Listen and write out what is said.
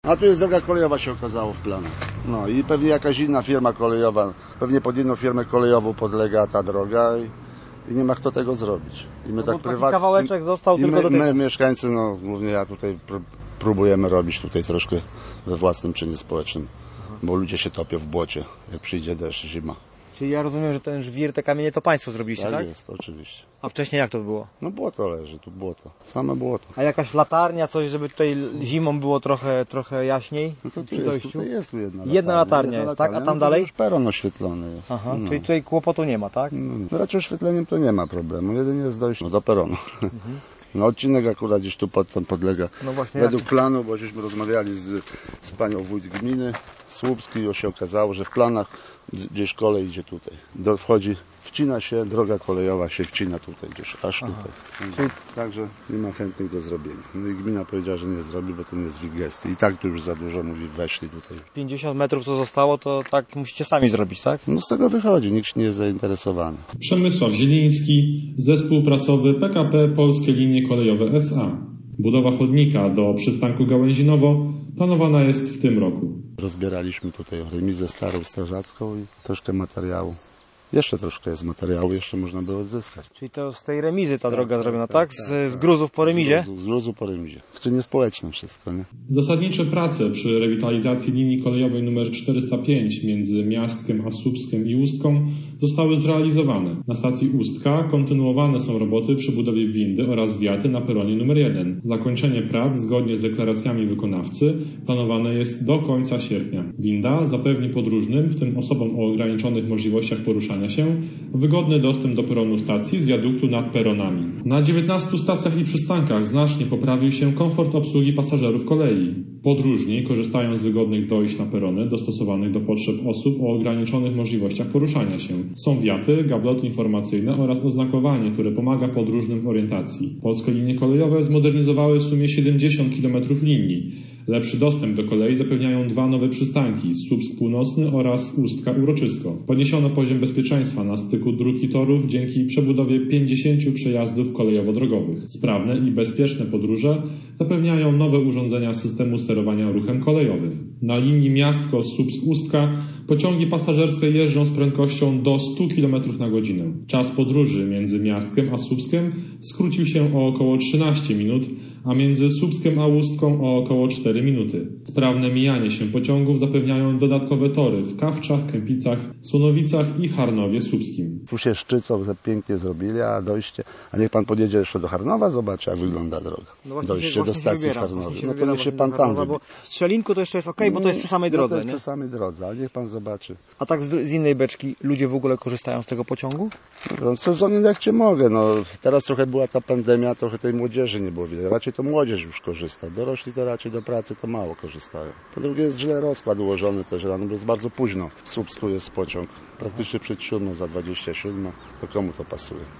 A tu jest droga kolejowa, się okazało w planach. No i pewnie jakaś inna firma kolejowa, pewnie pod inną firmę kolejową podlega ta droga i nie ma kto tego zrobić. I my tak prywatnie. Kawałeczek został tylko do tego. My mieszkańcy, no głównie ja tutaj próbujemy robić tutaj troszkę we własnym czynie społecznym, bo ludzie się topią w błocie, jak przyjdzie deszcz, zima. Czyli ja rozumiem, że ten żwir, te kamienie to państwo zrobiliście, tak? Tak jest, oczywiście. A wcześniej jak to było? No błoto leży, tu błoto, same błoto. A jakaś latarnia, coś, żeby tutaj zimą było trochę jaśniej? No to przy tutaj dojściu? jest tu jedna Jedna latarnia jest, tak? A tam no dalej? Już peron oświetlony jest. Aha, czyli tutaj kłopotu nie ma, tak? No, raczej oświetleniem to nie ma problemu, jedynie jest dojście do peronu. No odcinek akurat gdzieś tu podlega No właśnie według planu, bo żeśmy rozmawiali z panią wójt gminy Słupski i się okazało, że w planach gdzieś kolej idzie tutaj. Wcina się, droga kolejowa się wcina tutaj gdzieś, aż tutaj. Także nie ma chętnych do zrobienia. No i gmina powiedziała, że nie zrobi, bo to nie jest w ich gestii. I tak tu już za dużo, mówi, weszli tutaj. 50 metrów co zostało, to tak musicie sami zrobić, tak? No z tego wychodzi, nikt nie jest zainteresowany. Przemysław Zieliński, zespół prasowy PKP Polskie Linie Kolejowe S.A. Budowa chodnika do przystanku Gałęzinowo planowana jest w tym roku. Rozbieraliśmy tutaj remizę starą, strażacką i troszkę materiału. Jeszcze troszkę jest materiału, jeszcze można by odzyskać. Czyli to z tej remizy ta droga zrobiona, tak? Z gruzów po remizie? Z gruzu po remizie. W czynie społecznym wszystko, nie? Zasadnicze prace przy rewitalizacji linii kolejowej nr 405 między Miastkiem a Słupskiem i Ustką zostały zrealizowane. Na stacji Ustka kontynuowane są roboty przy budowie windy oraz wiaty na peronie nr 1. Zakończenie prac zgodnie z deklaracjami wykonawcy planowane jest do końca sierpnia. Winda zapewni podróżnym, w tym osobom o ograniczonych możliwościach poruszania się, wygodny dostęp do peronu stacji z wiaduktu nad peronami. Na 19 stacjach i przystankach znacznie poprawił się komfort obsługi pasażerów kolei. Podróżni korzystają z wygodnych dojść na perony dostosowanych do potrzeb osób o ograniczonych możliwościach poruszania się. Są wiaty, gabloty informacyjne oraz oznakowanie, które pomaga podróżnym w orientacji. Polskie linie kolejowe zmodernizowały w sumie 70 km linii. Lepszy dostęp do kolei zapewniają dwa nowe przystanki, Słupsk Północny oraz Ustka Uroczysko. Podniesiono poziom bezpieczeństwa na styku dróg i torów dzięki przebudowie 50 przejazdów kolejowo-drogowych. Sprawne i bezpieczne podróże zapewniają nowe urządzenia systemu sterowania ruchem kolejowym. Na linii Miastko-Słupsk-Ustka pociągi pasażerskie jeżdżą z prędkością do 100 km na godzinę. Czas podróży między Miastkiem a Słupskiem skrócił się o około 13 minut, a między Słupskiem a Ustką o około 4 minuty. Sprawne mijanie się pociągów zapewniają dodatkowe tory w Kawczach, Kępicach, Słonowicach i Harnowie Słupskim. Tu się szczycą, pięknie zrobili, a dojście... A niech pan podjedzie jeszcze do Harnowa, zobaczy jak wygląda droga. No dojście do stacji Harnowej. No to niech się pan tam wybiera. Bo w Strzelinku to jeszcze jest okej, bo to jest przy samej drodze, to jest nie? przy samej drodze, ale niech pan zobaczy. A tak z innej beczki ludzie w ogóle korzystają z tego pociągu? No, w sezonie jak cię mogę, no teraz trochę była ta pandemia, trochę tej młodzieży nie było widać. Raczej to młodzież już korzysta. Dorośli to raczej do pracy to mało korzystają. Po drugie jest źle rozkład ułożony też rano, bo jest bardzo późno. W Słupsku jest pociąg, praktycznie przed 7, za 27, to komu to pasuje?